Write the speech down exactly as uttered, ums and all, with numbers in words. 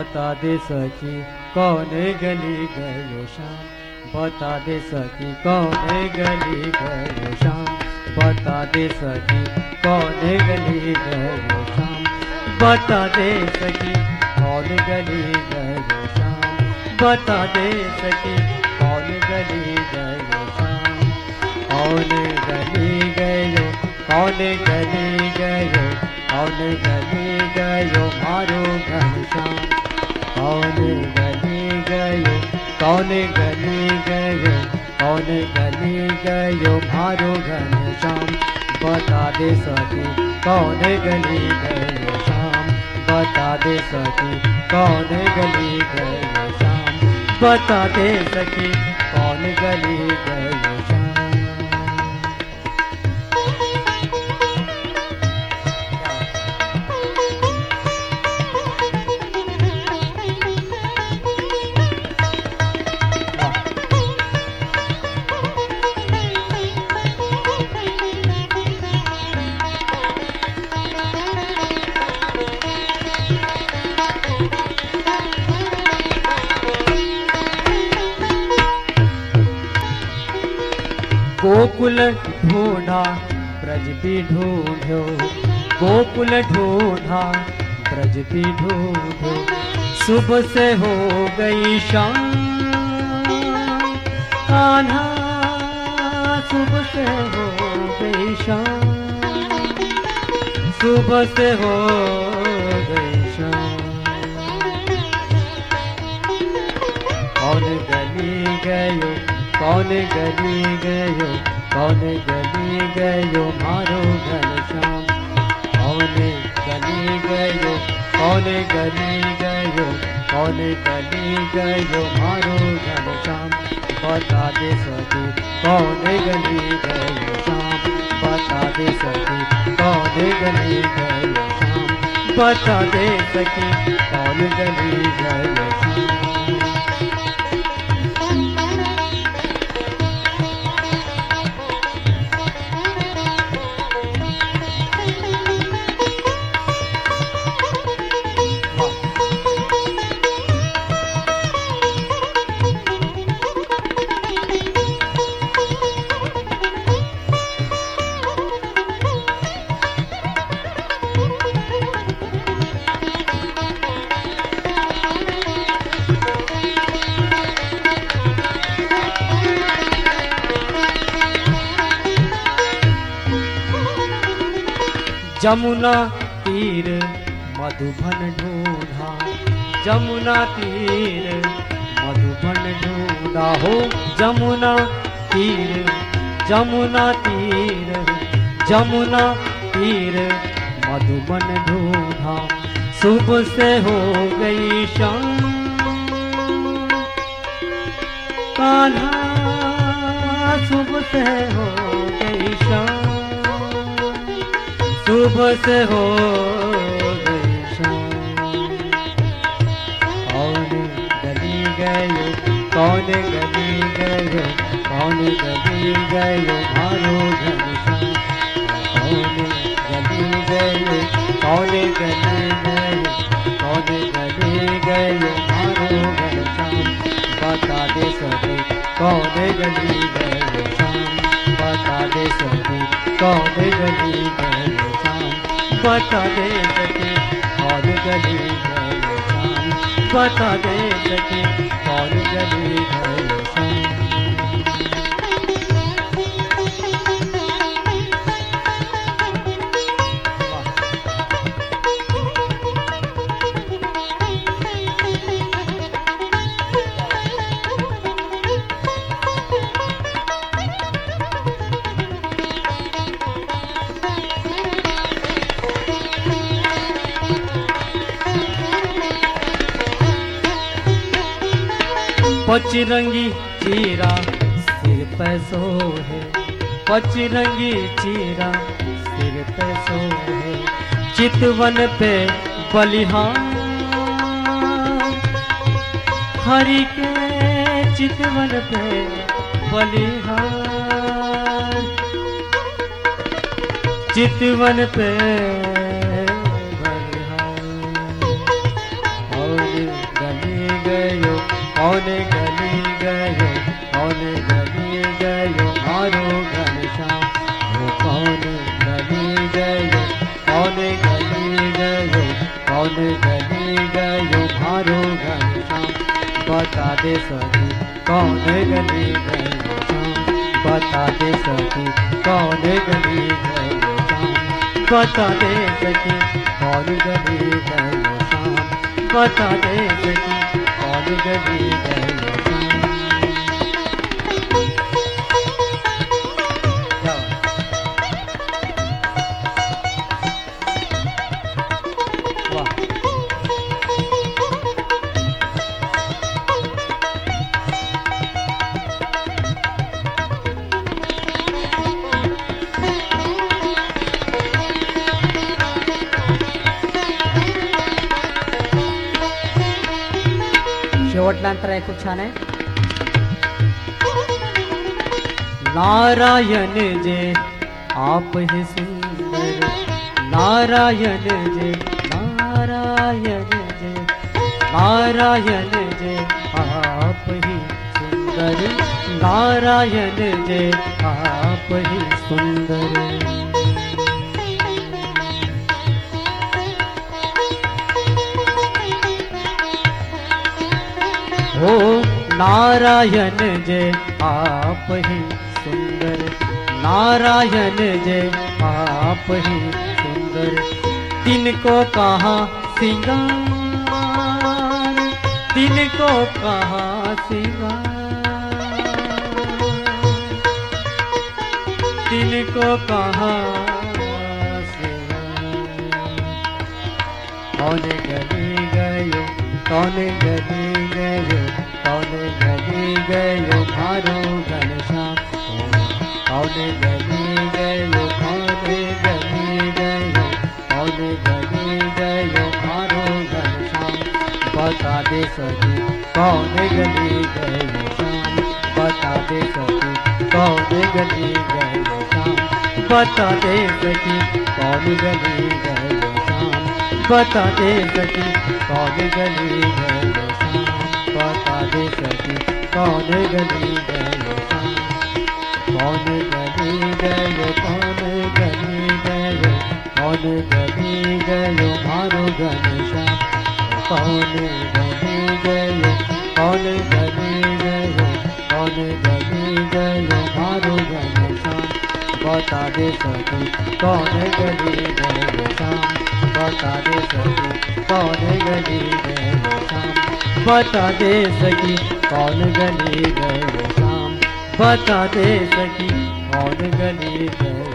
बता दे सखी कौन गली गयो शाम, बता दे सखी कौन गली गयो शाम, बता दे सखी कौन गली गयो शाम, बता दे सखी कौन गली गयो शाम, बता दे सखी कौन गली गयो शाम, कौन गली गयो, कौन गली गयो, कौन गली गयो मारो घनश्याम, कौन गली गयो, कौन गली गयो, कौन गली गयो मारो घनश्याम, बता दे सखी कौन गली गयो शाम, बता दे सखी कौन गली गयो शाम, बता दे सखी कौन गली गयो शाम। गोकुल ढूंढा ब्रज भी ढूंढो, गोकुल ढूंढा ब्रज भी ढूंढो, सुबह से हो गई शाम, कान्हा सुबह से हो गई शाम, सुबह से हो गई शाम, कौन गली गयो, कौन गली गयो, कौन गली गयो मारो घनश्याम, कौन गली गयो, कौन गली गयो, कौन गली गयो मारो घनश्याम, बता दे सखी कौन गली गयो शाम, बता दे सखी कौन गली गयो शाम, बता दे सखी कौन गली गयो शाम। जमुना तीर मधुबन ढूंढा, जमुना तीर मधुबन ढूंढा हो, जमुना तीर, जमुना तीर, जमुना तीर मधुबन ढूंढा, सुबह से हो गई शाम, कान्हा सुबह से हो गई शाम, सुबह से हो गई शाम, कौन गली गयो, कौन गली गयो, कौन गली गयो मारो घनश्याम, कौन गली गयो, कौन गली गयो, कौन गली गयो मारो घनश्याम, बता दे सखी कौन गली गयो शाम, बता दे सखी कौन गली गयो शाम, बता दे सखी कौन गली गयो शाम, बता दे सखी कौन गली गयो शाम। पचरंगी चीरा सिर पे सोहे, पचरंगी चीरा सिर पे सोहे, चितवन पे बलिहार, हरि के चितवन पे बलिहार, चितवन पे बलिहार, और कौन गली गयो कौन गली गयो मारो घनश्याम वो कौन गली गयो कौन गली गयो कौन गली गयो मारो घनश्याम बता दे सखी कौन गली गयो श्याम बता दे सखी कौन गली गयो श्याम बता दे सखी कौन गली गयो श्याम बता दे सखी कौन गली गयो शेवटला अंतर आहे खूप छान आहे. नारायण जे आप ही सुंदर नारायण जे नारायण जे नारायण जे आप ही सुंदर नारायण जे आप ही सुंदर हो नारायण जे आप ही सुंदर नारायण जे आप ही सुंदर तिनको कहाँ सिंगार तिनको कहाँ सिंगार तिनको कहाँ सिंगार कौन गली गयो कौन गली गयो कौन गली गयो मारो घनश्याम कौन गली गयो कौन गली गयो कौन गली गयो मारो घनश्याम बता दे सखी कौन गली गयो श्याम बता दे सखी कौन गली गयो श्याम बता दे सखी कौन गली गयो श्याम बता दे सखी कौन गली गयो श्याम बता दे सखी कौन गली गयो श्याम कौन गली गयो कौन गली गयो कौन गली गयो मारो घनश्याम कौन गली गयो कौन गली गयो कौन गली गयो मारो घनश्याम बता दे सखी कौन गली गयो श्याम बता दे सखी कौन गली गयो श्याम बता दे सखी कौन गली गयो श्याम बता दे सखी कौन गली गयो